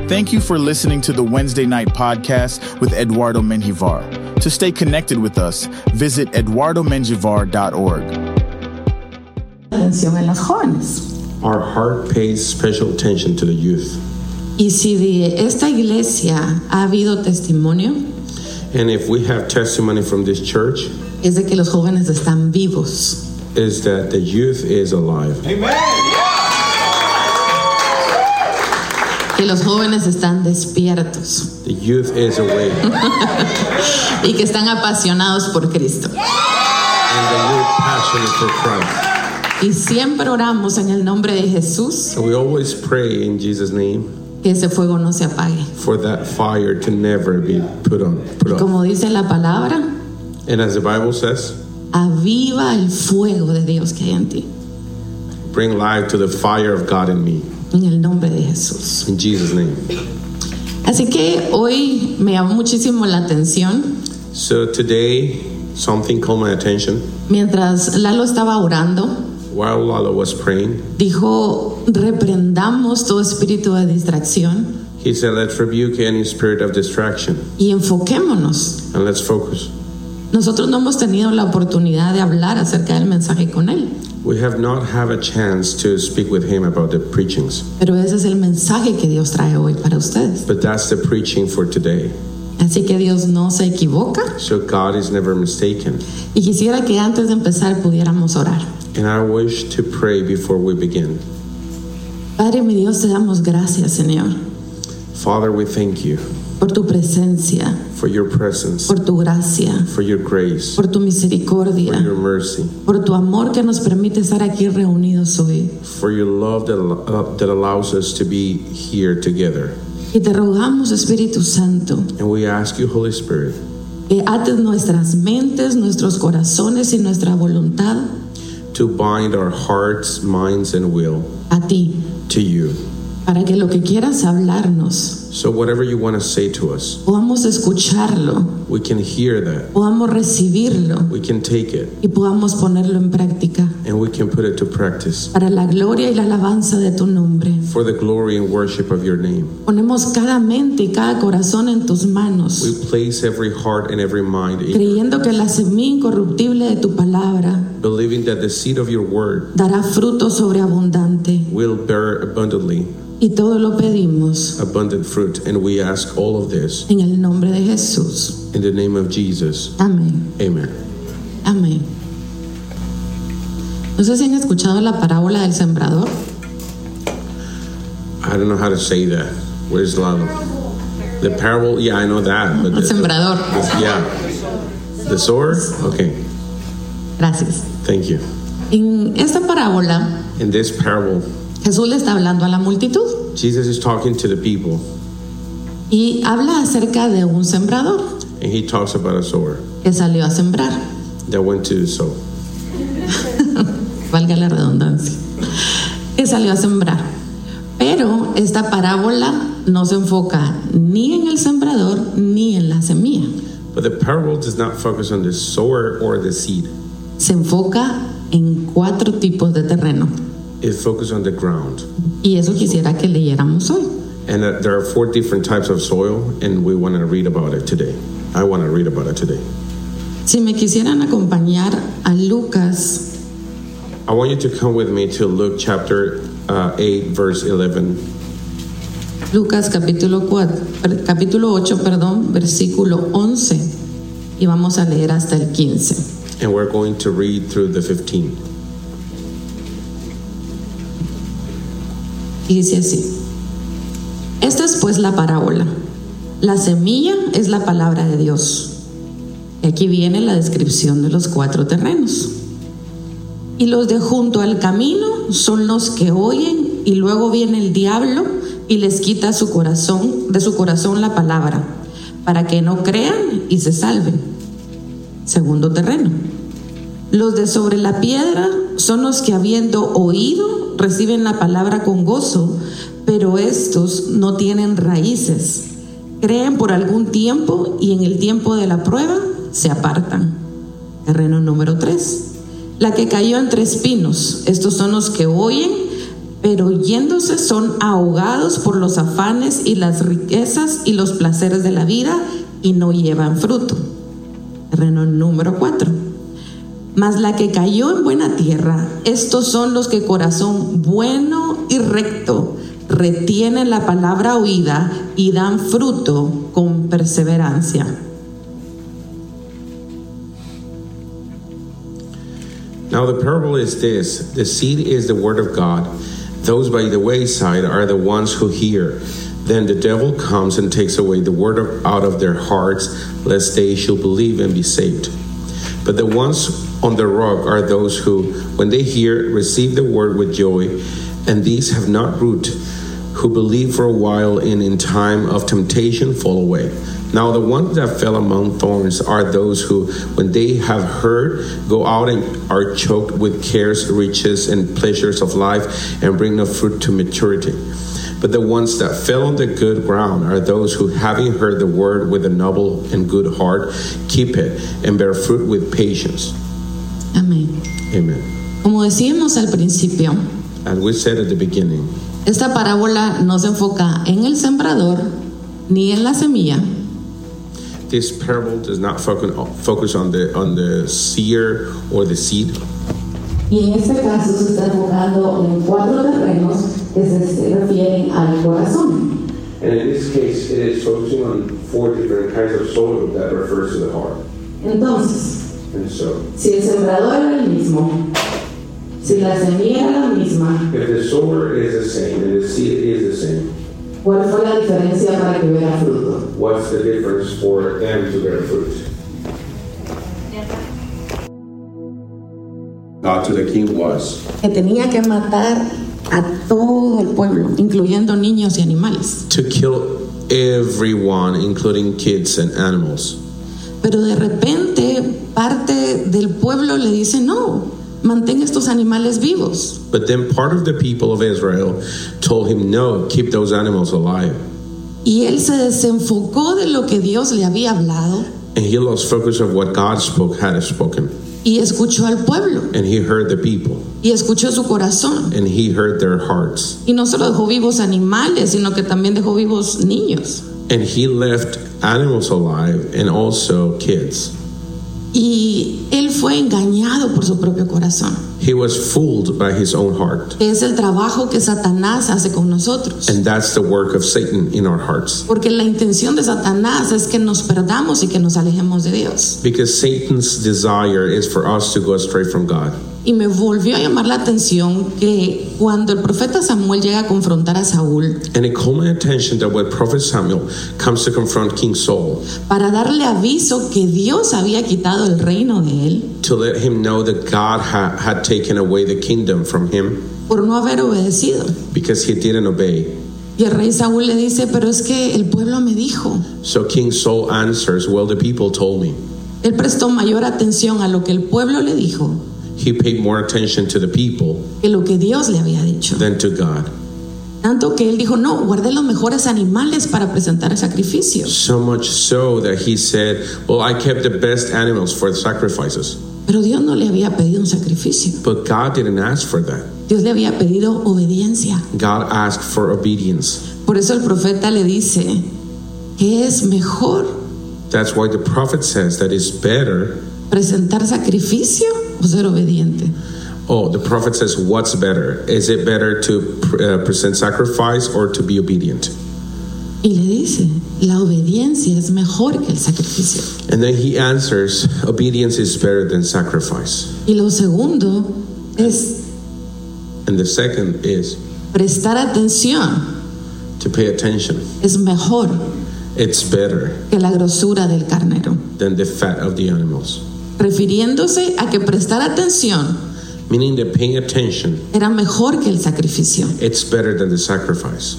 Thank you for listening to the Wednesday Night Podcast with Eduardo Menjivar. To stay connected with us, visit eduardomenjivar.org. Atención en los jóvenes. Our heart pays special attention to the youth. Y si de esta iglesia ha habido testimonio, And if we have testimony from this church, es de que los jóvenes están vivos. is that the youth is alive. Que los jóvenes están despiertos The youth is awake. y que están apasionados por Cristo. And the youth passionate for Christ. Y siempre oramos en el nombre de Jesús And we always pray in Jesus' name que ese fuego no se apague. for that fire to never be put off. Como dice la palabra, And as the Bible says, aviva el fuego de Dios que hay en ti. bring life to the fire of God in me. En el nombre de Jesús. In Jesus' name. Así que hoy me llamó muchísimo la atención. So today, something caught my attention. Mientras Lalo estaba orando, While Lalo was praying, dijo, reprendamos todo espíritu de distracción he said, let's rebuke any spirit of distraction y enfoquémonos. and let's focus. Nosotros no hemos tenido la oportunidad de hablar acerca del mensaje con él, We have not had a chance to speak with him about the preachings, pero ese es el mensaje que Dios trae hoy para ustedes. but that's the preaching for today. Así que Dios no se equivoca So God is never mistaken. y quisiera que antes de empezar pudiéramos orar. And I wish to pray before we begin. Padre mi Dios, te damos gracias, Señor, Father, we thank you por tu presencia, for your presence, por tu gracia, for your grace, por tu misericordia, for your mercy, por tu amor que nos permite estar aquí reunidos hoy. for your love that allows us to be here together. Y te rogamos, Espíritu Santo, And we ask you, Holy Spirit, que ates nuestras mentes, nuestros corazones y nuestra voluntad to bind our hearts, minds, and will a ti, to you. para que lo que quieras hablarnos, So whatever you want to say to us, podamos escucharlo, we can hear that, podamos recibirlo we can take it, y podamos ponerlo en práctica and we can put it to practice para la gloria y la alabanza de tu nombre. for the glory and worship of your name. Ponemos cada mente y cada corazón en tus manos, We place every heart and every mind in, creyendo que la semilla incorruptible de tu palabra believing that the seed of your word dará fruto sobreabundante. will bear abundantly, Y todo lo pedimos abundant fruit. And we ask all of this en el nombre de Jesús. in the name of Jesus. Amén. Amen. Amén. No sé si han escuchado la parábola del sembrador. I don't know how to say that. Where's Lalo? The parable, yeah, I know that. But El sembrador. yeah. The sower? Okay, Gracias. thank you. En esta parábola, In this parable, Jesús le está hablando a la multitud Jesus is talking to the people, y habla acerca de un sembrador and he talks about a sower que salió a sembrar. that went to sow. Valga la redundancia. Que salió a sembrar. Pero esta parábola no se enfoca ni en el sembrador ni en la semilla. But the parable does not focus on the sower or the seed. Se enfoca en 4 tipos de terreno. It focuses on the ground. Y eso quisiera que leyéramos hoy. And there are 4 different types of soil, and we want to read about it today. I want to read about it today. Si me quisieran acompañar a Lucas, I want you to come with me to Luke chapter 8, verse 11. Lucas capítulo 8, versículo 11, y vamos a leer hasta el 15. And we're going to read through the 15. Y dice así: esta es pues la parábola. La semilla es la palabra de Dios. Y aquí viene la descripción de los 4 terrenos. Y los de junto al camino son los que oyen, y luego viene el diablo y les quita de su corazón la palabra, para que no crean y se salven. Segundo terreno. Los de sobre la piedra son los que, habiendo oído, reciben la palabra con gozo, pero estos no tienen raíces. Creen por algún tiempo y en el tiempo de la prueba se apartan. Terreno número 3. La que cayó entre espinos. Estos son los que oyen, pero yéndose son ahogados por los afanes y las riquezas y los placeres de la vida y no llevan fruto. Terreno número 4. Mas la que cayó en buena tierra, estos son los que corazón bueno y recto retienen la palabra oída y dan fruto con perseverancia. Now the parable is this: the seed is the word of God. Those by the wayside are the ones who hear. Then the devil comes and takes away the word out of their hearts, lest they should believe and be saved. But the ones on the rock are those who, when they hear, receive the word with joy, and these have not root, who believe for a while and in time of temptation fall away. Now the ones that fell among thorns are those who, when they have heard, go out and are choked with cares, riches, and pleasures of life, and bring no fruit to maturity. But the ones that fell on the good ground are those who, having heard the word with a noble and good heart, keep it and bear fruit with patience. Amén. Amen. Como decíamos al principio, As we said at the beginning, esta parábola no se enfoca en el sembrador ni en la semilla, this parable does not focus on the seer or the seed. y en este caso se está enfocando en 4 terrenos que se refieren al corazón. And in this case, it is focusing on 4 different kinds of soil that refers to the heart. Entonces, And so, si el sembrador era el mismo, si la semilla era la misma, if the sower is the same and the seed is the same, ¿cuál fue la diferencia para que hubiera fruto? what's the difference for them to bear fruit? God to the king was Que tenía que matar a todo el pueblo, incluyendo niños y animales. to kill everyone, including kids and animals. Pero de repente parte del pueblo le dice, no, mantén estos animales vivos. But then part of the people of Israel told him, no, keep those animals alive. Y él se desenfocó de lo que Dios le había hablado And he lost focus of what God had spoken. y escuchó al pueblo And he heard the people. y escuchó su corazón. And he heard their hearts. Y no solo dejó vivos animales, sino que también dejó vivos niños. And he left animals alive and also kids. Y él fue engañado por su propio corazón. He was fooled by his own heart. Es el trabajo que Satanás hace con nosotros. And that's the work of Satan in our hearts. Porque la intención de Satanás es que nos perdamos y que nos alejemos de Dios. Because Satan's desire is for us to go astray from God. Y me volvió a llamar la atención que cuando el profeta Samuel llega a confrontar a Saúl And it called my attention that when Prophet Samuel comes to confront King Saul, para darle aviso que Dios había quitado el reino de él to let him know that God had taken away the kingdom from him por no haber obedecido. because he didn't obey. Y el rey Saúl le dice, pero es que el pueblo me dijo. So King Saul answers, well, the people told me. Él prestó mayor atención a lo que el pueblo le dijo He paid more attention to the people que lo que Dios le había dicho. than to God. Tanto que él dijo, no, guardé los mejores animales para presentar el sacrificio. So much so that he said, well, I kept the best animals for the sacrifices. Pero Dios no le había pedido un sacrificio. But God didn't ask for that. Dios le había pedido obediencia. God asked for obedience. Por eso el profeta le dice que es mejor That's why the prophet says that it's better. presentar sacrificio o ser obediente. Oh, the prophet says, what's better? Is it better to present sacrifice or to be obedient? Y le dice, la obediencia es mejor que el sacrificio. And then he answers, obedience is better than sacrifice. Y lo segundo es And the second is prestar atención. to pay attention. Es mejor It's better que la grosura del carnero. than the fat of the animals. Refiriéndose a que prestar atención Meaning that paying attention, era mejor que el sacrificio. it's better than the sacrifice.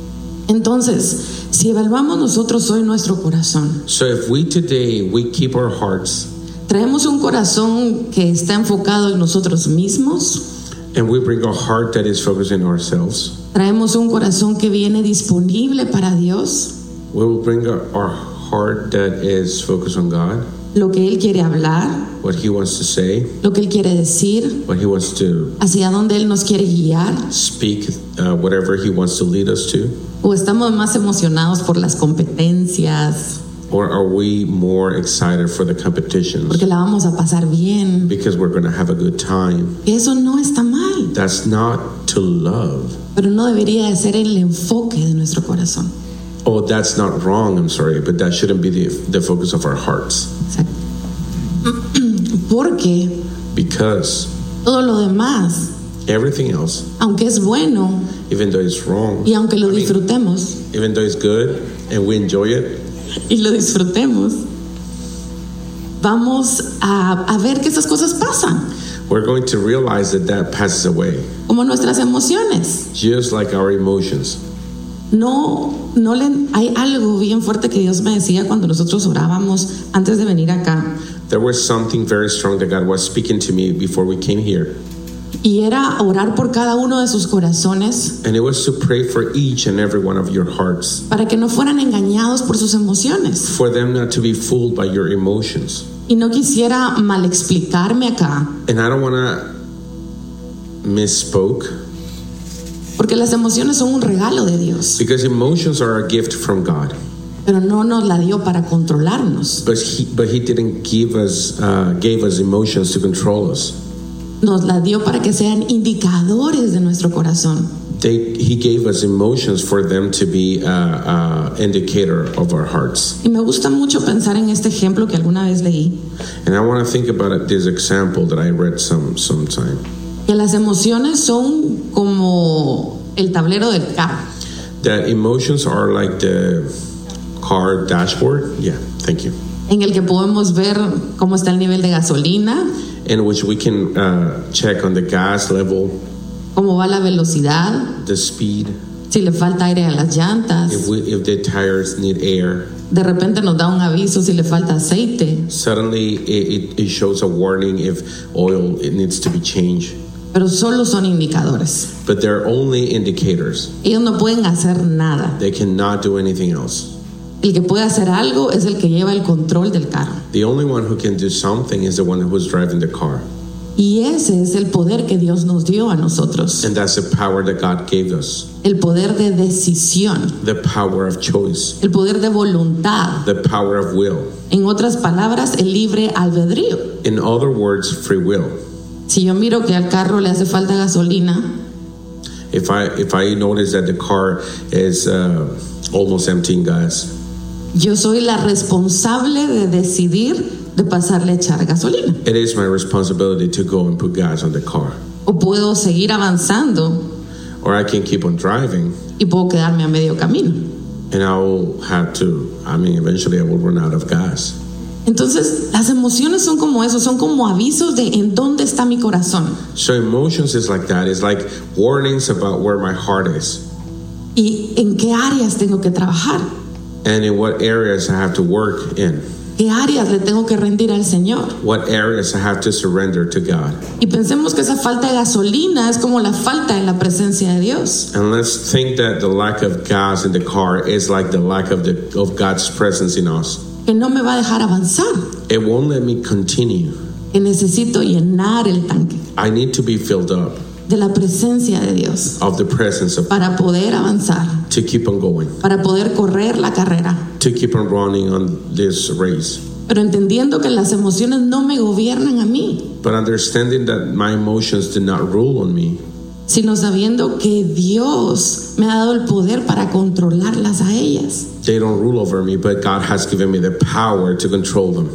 Entonces, si evaluamos nosotros hoy nuestro corazón, So if we today, we keep our hearts traemos un corazón que está enfocado en nosotros mismos, and we bring a heart that is focused on ourselves, traemos un corazón que viene disponible para Dios, we will bring our heart that is focused on God. lo que Él quiere hablar, what He wants to say, lo que Él quiere decir, what He wants to hacia dónde Él nos quiere guiar, speak, whatever He wants to lead us to? o estamos más emocionados por las competencias, Or are we more excited for the competitions porque la vamos a pasar bien? because we're going to have a good time? Eso no está mal, That's not to love. pero no debería de ser el enfoque de nuestro corazón. Oh, that's not wrong, I'm sorry, but that shouldn't be the focus of our hearts. Exacto. Porque Because todo lo demás, everything else, aunque es bueno even though it's wrong, y aunque lo I mean, disfrutemos, even though it's good and we enjoy it, y lo disfrutemos, vamos a ver que esas cosas pasan, we're going to realize that passes away, como nuestras emociones. just like our emotions. Hay algo bien fuerte que Dios me decía cuando nosotros orábamos antes de venir acá, There was something very strong that God was speaking to me before we came here. y era orar por cada uno de sus corazones And it was to pray for each and every one of your hearts, para que no fueran engañados por sus emociones. for them not to be fooled by your emotions. Y no quisiera mal explicarme acá, And I don't want to misspoke, porque las emociones son un regalo de Dios, because emotions are a gift from God. pero no nos la dio para controlarnos. But he didn't gave us emotions to control us. Nos la dio para que sean indicadores de nuestro corazón. He gave us emotions for them to be an indicator of our hearts. Y me gusta mucho pensar en este ejemplo que alguna vez leí, And I want to think about this example that I read sometime. que las emociones son como el tablero del carro. That emotions are like the car dashboard. Yeah, thank you. En el que podemos ver cómo está el nivel de gasolina, In which we can check on the gas level, cómo va la velocidad, the speed, si le falta aire a las llantas. if the tires need air. De repente nos da un aviso si le falta aceite, Suddenly it shows a warning if oil it needs to be changed. pero solo son indicadores. But they're only indicators. Ellos no pueden hacer nada. They cannot do anything else. El que puede hacer algo es el que lleva el control del carro. The only one who can do something is the one who's driving the car. Y ese es el poder que Dios nos dio a nosotros. And that's the power that God gave us. El poder de decisión, The power of choice. el poder de voluntad. The power of will. En otras palabras, el libre albedrío. In other words, free will. Si yo miro que al carro le hace falta gasolina, If I notice that the car is almost empty in gas, yo soy la responsable de decidir de pasarle a echar gasolina. it is my responsibility to go and put gas on the car. O puedo seguir avanzando Or I can keep on driving y puedo quedarme a medio camino. and I will have to, eventually I will run out of gas. Entonces, las emociones son como eso, son como avisos de en dónde está mi corazón So emotions is like that. It's like warnings about where my heart is y en qué áreas tengo que trabajar, and in what areas I have to work in, qué áreas le tengo que rendir al Señor. what areas I have to surrender to God. Y pensemos que esa falta de gasolina es como la falta de la presencia de Dios. And let's think that the lack of gas in the car is like the lack of God's presence in us. Que no me va a dejar avanzar, It won't let me continue. que necesito llenar el tanque I need to be filled up de la presencia de Dios of the presence of para poder avanzar, to keep on going, para poder correr la carrera. to keep on running on this race. Pero entendiendo que las emociones no me gobiernan a mí, But understanding that my emotions do not rule on me, sino sabiendo que Dios me ha dado el poder para controlarlas a ellas. they don't rule over me, but God has given me the power to control them.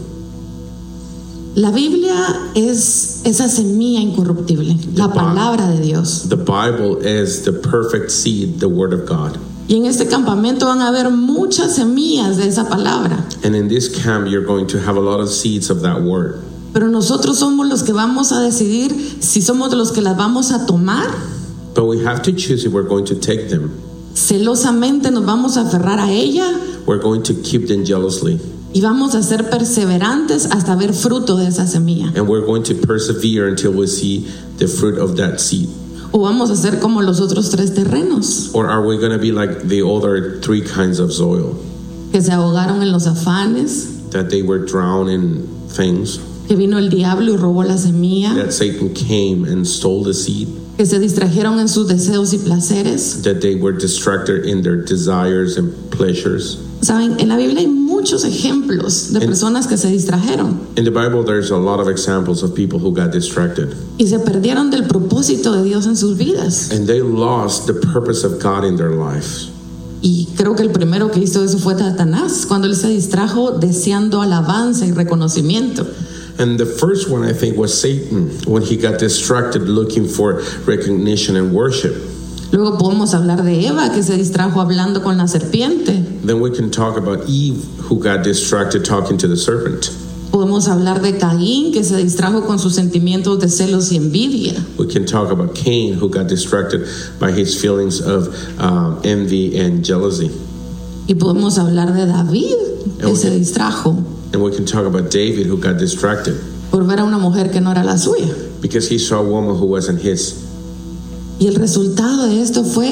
La Biblia es esa semilla incorruptible, la palabra de Dios. The Bible is the perfect seed, the Word of God. Y en este campamento van a haber muchas semillas de esa palabra. And in this camp, you're going to have a lot of seeds of that Word. Pero nosotros somos los que vamos a decidir si somos de los que las vamos a tomar. But we have to choose if we're going to take them. Celosamente nos vamos a aferrar a ella We're going to keep them jealously. y vamos a ser perseverantes hasta ver fruto de esa semilla. And we're going to persevere until we see the fruit of that seed. O vamos a ser como los otros 3 terrenos Or are we going to be like the other 3 kinds of soil que se ahogaron en los afanes, that they were drowned in things, que vino el diablo y robó la semilla, that Satan came and stole the seed, que se distrajeron en sus deseos y placeres. that they were distracted in their desires and pleasures. Saben, en la Biblia hay muchos ejemplos de personas que se distrajeron In the Bible, there's a lot of examples of people who got distracted, y se perdieron del propósito de Dios en sus vidas. and they lost the purpose of God in their lives. Y creo que el primero que hizo eso fue Satanás, cuando él se distrajo deseando alabanza y reconocimiento. And the first one, I think, was Satan, when he got distracted looking for recognition and worship. Luego podemos hablar de Eva, que se distrajo hablando con la serpiente. Then we can talk about Eve, who got distracted talking to the serpent. Podemos hablar de Caín, que se distrajo con sus sentimientos de celos y envidia. We can talk about Cain, who got distracted by his feelings of envy and jealousy. Y podemos hablar de David, que se distrajo And we can talk about David, who got distracted por ver a una mujer que no era la suya. because he saw a woman who wasn't his. Y el resultado de esto fue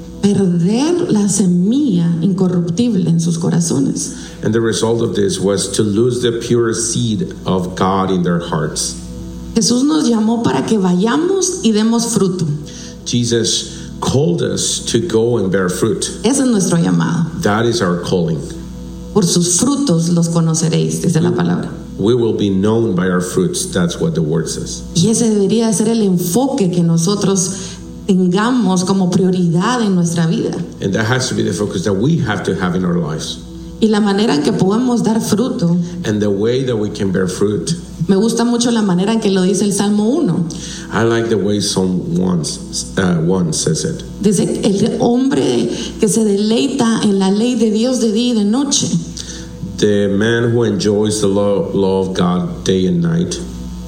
perder la semilla incorruptible en sus corazones. And the result of this was to lose the pure seed of God in their hearts. Jesús nos llamó para que vayamos y demos fruto. Jesus called us to go and bear fruit. Ese es nuestro llamado. That is our calling. Por sus frutos los conoceréis, dice la palabra. We will be known by our fruits. That's what the word says. Y ese debería ser el enfoque que nosotros tengamos como prioridad en nuestra vida. And that has to be the focus that we have to have in our lives. Y la manera en que podemos dar fruto, And the way that we can bear fruit. me gusta mucho la manera en que lo dice el Salmo 1. I like the way Psalm 1 says it. Dice, el hombre que se deleita en la ley de Dios de día y de noche. The man who enjoys the law of God day and night,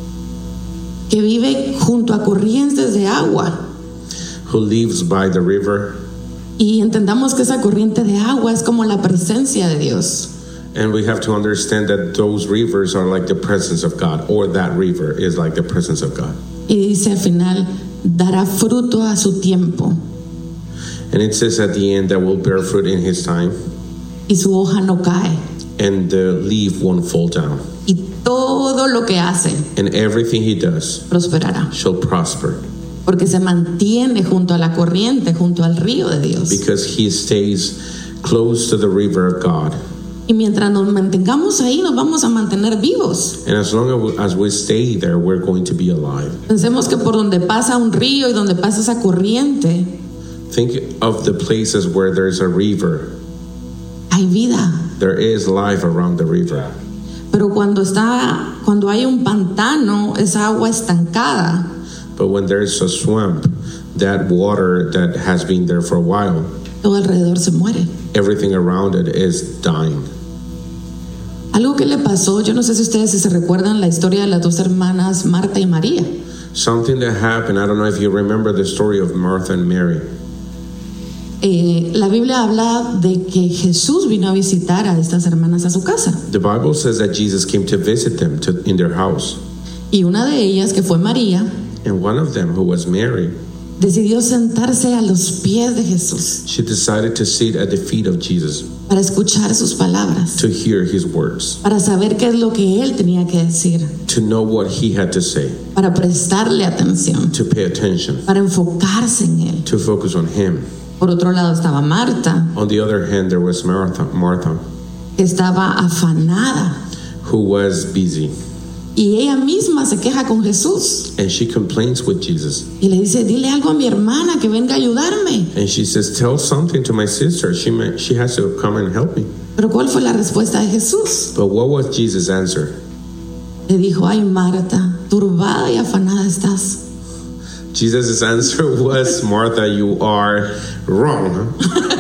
Que vive junto a corrientes de agua. who lives by the river. Y entendamos que esa corriente de agua es como la presencia de Dios. And we have to understand that those rivers are like the presence of God, or that river is like the presence of God. Y dice al final, dará fruto a su tiempo. And it says at the end that will bear fruit in his time, Y su hoja no cae. and the leaf won't fall down. Y todo lo que hace And everything he does prosperará. shall prosper, Porque se mantiene junto a la corriente, junto al río de Dios. because he stays close to the river of God. Y mientras nos mantengamos ahí, nos vamos a mantener vivos. And as long as we stay there, we're going to be alive. Pensemos que por donde pasa un río y donde pasa esa corriente, Think of the places where there's a river. hay vida. There is life around the river. Pero cuando hay un pantano, esa agua estancada, But when there's a swamp, that water that has been there for a while, todo alrededor se muere. everything around it is dying. Algo que le pasó, yo no sé si ustedes se recuerdan la historia de las dos hermanas Marta y María. Something that happened, I don't know if you remember the story of Martha and Mary. La Biblia habla de que Jesús vino a visitar a estas hermanas a su casa. The Bible says that Jesus came to visit them in their house. Y una de ellas, que fue María, And one of them, who was Mary, decidió sentarse a los pies de Jesús she decided to sit at the feet of Jesus para escuchar sus palabras, to hear his words, para saber qué es lo que él tenía que decir, to know what he had to say, para prestarle atención, to pay attention, para enfocarse en él. to focus on him. Por otro lado estaba Marta, On the other hand, there was Martha, que estaba afanada, who was busy. y ella misma se queja con Jesús And she complains with Jesus. y le dice, dile algo a mi hermana que venga a ayudarme. And she says, tell something to my sister. She has to come and help me. Pero ¿cuál fue la respuesta de Jesús? But what was Jesus' answer? Le dijo, ay Marta, turbada y afanada estás. Jesus' answer was, Martha, you are wrong.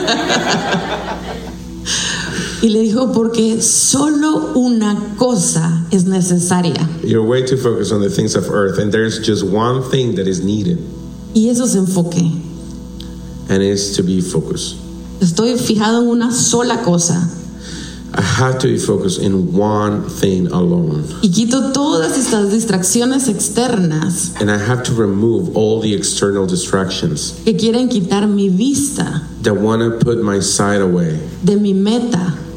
Y le dijo, porque solo una cosa es necesaria. You're way too focused on the things of earth, and there's just one thing that is needed, Y eso es enfoque. and it's to be focused. Estoy fijado en una sola cosa. I have to be focused in one thing alone. Y quito todas estas distracciones externas And I have to remove all the external distractions que quieren quitar mi vista that want to put my sight away de mi meta,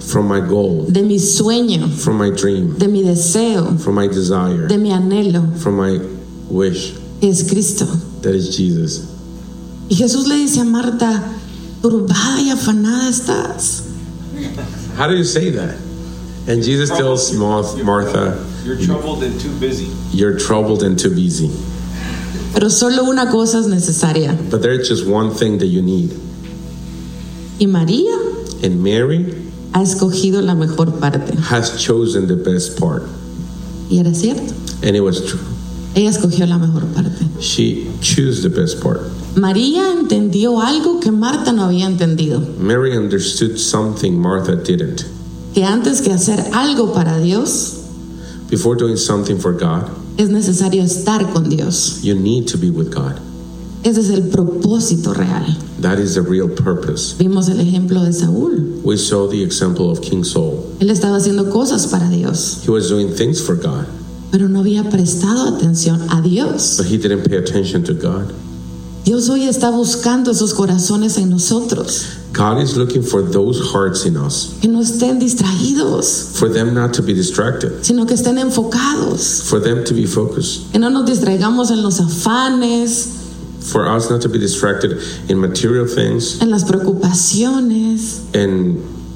from my goal, de mi sueño, from my dream, de mi deseo, from my desire, de mi anhelo, from my wish. que es Cristo. That is Jesus. Y Jesús le dice a Marta, turbada y afanada estás. How do you say that? And Jesus tells Martha, you're troubled and too busy. You're troubled and too busy. Pero solo una cosa es necesaria. But there's just one thing that you need. Y María And Mary ha escogido la mejor parte. has chosen the best part. Y era cierto. And it was true. Ella escogió la mejor parte. She chose the best part. María entendió algo que Marta no había entendido. Mary understood something Martha didn't. Que antes que hacer algo para Dios, Before doing something for God, es necesario estar con Dios. you need to be with God. Ese es el propósito real. That is the real purpose. Vimos el ejemplo de Saúl. We saw the example of King Saul. Él estaba haciendo cosas para Dios, He was doing things for God, pero no había prestado atención a Dios. but he didn't pay attention to God. Dios hoy está buscando esos corazones en nosotros, God is looking for those hearts in us, que no estén distraídos, for them not to be distracted, sino que estén enfocados, for them to be focused, que no nos distraigamos en los afanes, for us not to be distracted in material things en las preocupaciones, and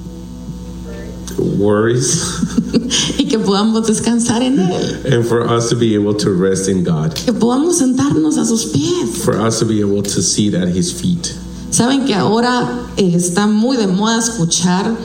worries, y que podamos descansar en Él, and for us to be able to rest in God, que podamos sentarnos a sus pies. for us to be able to sit at his feet. Saben que ahora está muy de moda escuchar,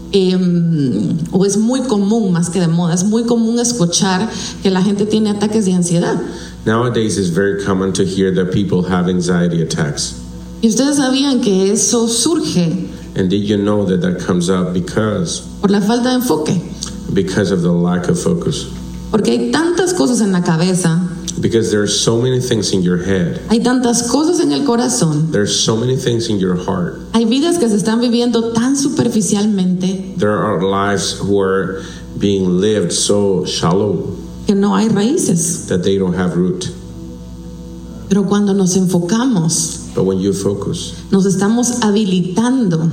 o es muy común, más que de moda, es muy común escuchar que la gente tiene ataques de ansiedad. Nowadays it's very common to hear that people have anxiety attacks. Y ustedes sabían que eso surge And did you know that that comes up because por la falta de enfoque, of the lack of focus? porque hay tantas cosas en la cabeza, Because there are so many things in your head. hay tantas cosas en el corazón, There's so many things in your heart. hay vidas que se están viviendo tan superficialmente There are lives who are being lived so shallow que no hay raíces. that they don't have root. Pero cuando nos enfocamos, But when you focus, nos estamos habilitando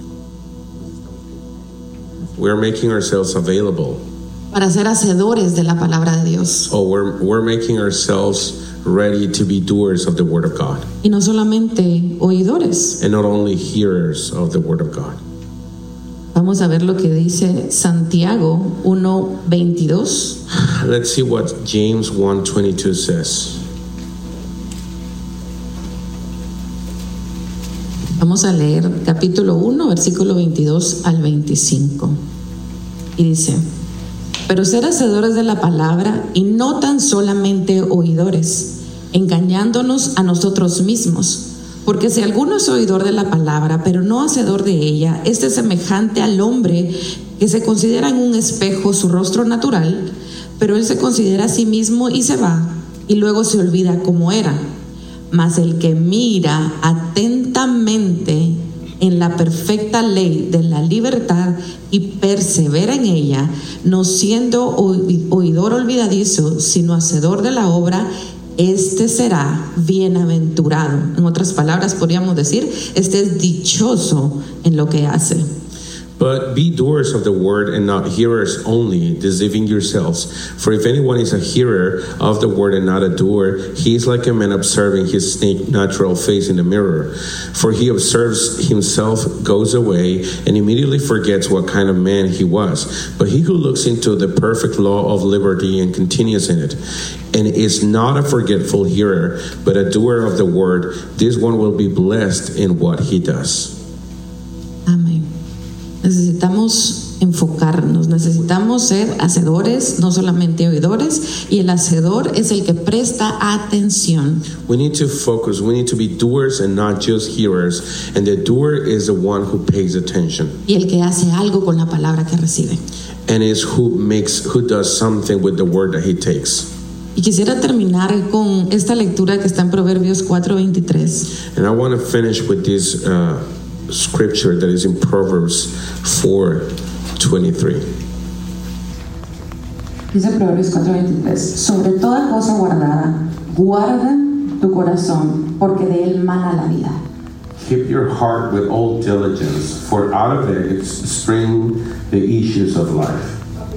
we're making ourselves available. para ser hacedores de la palabra de Dios. Oh, we're making ourselves ready to be doers of the Word of God, Y no solamente oidores. and not only hearers of the Word of God. Vamos a ver lo que dice Santiago 1:22. Let's see what James 1:22 says. Vamos a leer capítulo 1, versículo 22 al 25. Y dice: pero ser hacedores de la palabra y no tan solamente oidores, engañándonos a nosotros mismos. Porque si alguno es oidor de la palabra, pero no hacedor de ella, este es semejante al hombre que se considera en un espejo su rostro natural, pero él se considera a sí mismo y se va, y luego se olvida cómo era. Mas el que mira atentamente en la perfecta ley de la libertad y persevera en ella, no siendo oidor olvidadizo, sino hacedor de la obra, este será bienaventurado. En otras palabras, podríamos decir, este es dichoso en lo que hace. But be doers of the word and not hearers only, deceiving yourselves. For if anyone is a hearer of the word and not a doer, he is like a man observing his natural face in the mirror. For he observes himself, goes away, and immediately forgets what kind of man he was. But he who looks into the perfect law of liberty and continues in it, and is not a forgetful hearer, but a doer of the word, this one will be blessed in what he does. Amén. Necesitamos enfocarnos, necesitamos ser hacedores, no solamente oidores, y el hacedor es el que presta atención. We need to focus, we need to be doers and not just hearers, and the doer is the one who pays attention Y el que hace algo con la palabra que recibe. and is who does something with the word that he takes. Y quisiera terminar con esta lectura que está en Proverbios 4:23. And I want to finish with this scripture that is in Proverbs 4:23. Dice Proverbios 4:23: sobre toda cosa guardada, guarda tu corazón, porque de él mana la vida. Keep your heart with all diligence, for out of it spring the issues of life.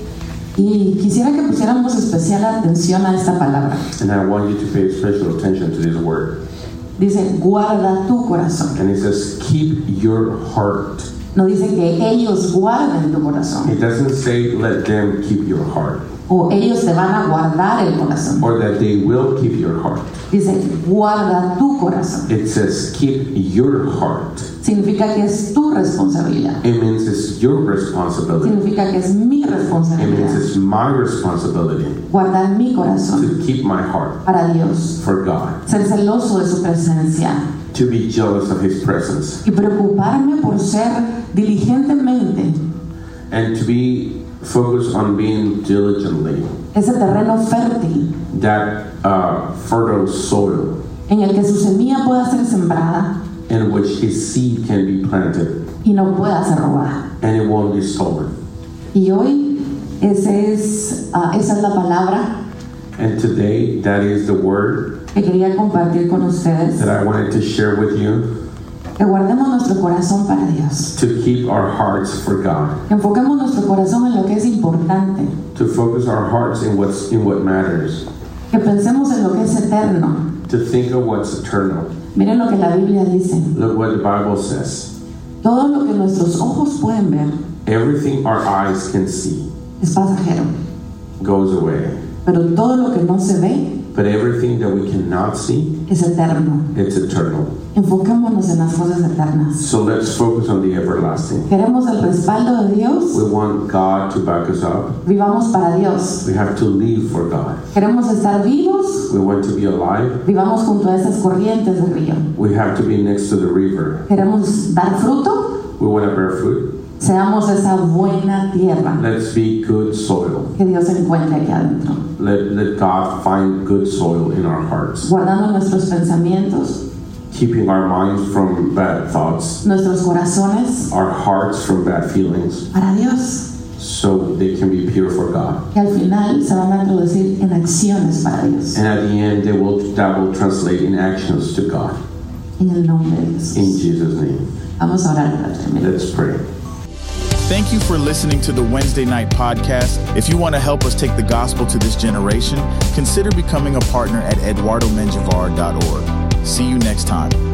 Y quisiera que pusiéramos especial atención a esta palabra. And I want you to pay special attention to this word. Dice, guarda tu corazón. And it says, keep your heart. No dice que ellos guarden tu corazón. It doesn't say, let them keep your heart. O ellos te van a guardar el corazón. Or that they will keep your heart. Dice, guarda tu corazón. It says, keep your heart. Significa que es tu responsabilidad. It means it's your responsibility. Significa que es mi It means responsabilidad. it's my responsibility Guardar mi corazón to keep my heart para Dios. for God, Ser celoso de su presencia. to be jealous of His presence, Y preocuparme por ser diligentemente and to be focused on being diligently ese terreno fértil that fertile soil en el que su semilla pueda ser sembrada in which His seed can be planted y no pueda ser robada. and it won't be stolen. Y hoy esa es la palabra And today, that is the word que quería compartir con ustedes. that I wanted to share with you, Que guardemos nuestro corazón para Dios. to keep our hearts for God, Que enfoquemos nuestro corazón en lo que es importante. to focus our hearts in what matters, Que pensemos en lo que es eterno. to think of what's eternal. Miren lo que la Biblia dice. Look what the Bible says. Todo lo que nuestros ojos pueden ver Everything our eyes can see es pasajero. goes away, Pero todo lo que no se ve but everything that we cannot see, es eterno. it's eternal. Enfoquémonos en las cosas eternas. So let's focus on the everlasting. Queremos el respaldo de Dios. We want God to back us up. Vivamos para Dios. We have to live for God. Queremos estar vivos. We want to be alive. Vivamos junto a esas corrientes del río. We have to be next to the river. Queremos dar fruto. We want to bear fruit. Seamos esa buena tierra Let's be good soil. que Dios encuentre aquí adentro. Let God find good soil in our hearts. Guardando nuestros pensamientos, Keeping our minds from bad thoughts, nuestros corazones our hearts from bad feelings, para Dios. so they can be pure for God. Que al final se van a traducir en acciones para Dios. And at the end, that will translate in actions to God. En el nombre de Jesús. In Jesus' name. Vamos a orar para terminar. Let's pray. Thank you for listening to the Wednesday Night Podcast. If you want to help us take the gospel to this generation, consider becoming a partner at eduardomenjivar.org. See you next time.